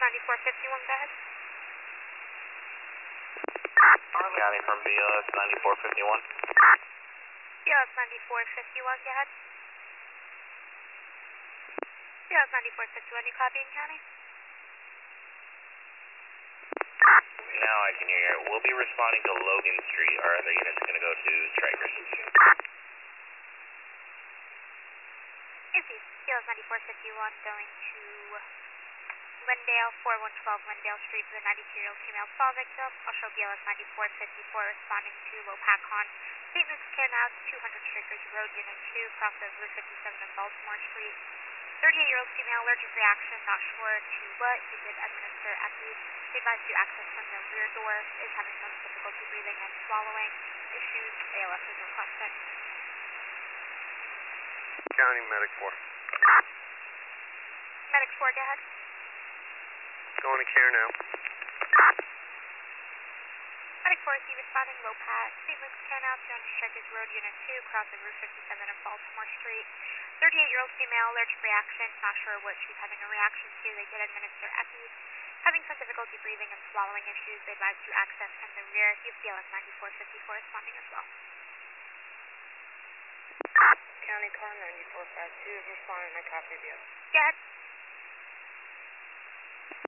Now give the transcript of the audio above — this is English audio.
9451, go ahead. County from BLS 9451. BLS 9451, go ahead. BLS 9451, you copying County? Now I can hear you. We'll be responding to Logan Street. Our other unit's going to go to Strikers. Izzy, BLS 9451 going to Lindale, 4112 Lindale Street for the 92-year-old female fall victim. Also BLS 9454 responding to Lopakon. Statements of care now to 200 Strikers Road, Unit 2, crossover Route 57 and Baltimore Street. 38-year-old female, allergic reaction, not sure to what. You did administer epi. They advised you access from the rear door. Is having some difficulty breathing and swallowing. Issues. ALS is requested. County Medic 4. Medic 4, go ahead. Going to care now. Medic 4, is he responding low pat? Statements of care now, 200 Strikers Road, Unit 2, crossing Route 57 and Baltimore Street. 38-year-old female, allergic reaction, not sure what she's having a reaction to. They did administer epi. Having some difficulty breathing and swallowing issues. They advised you access from the rear. You have BLS 9454 responding as well. County car 9452 is responding. I copy you. Go ahead.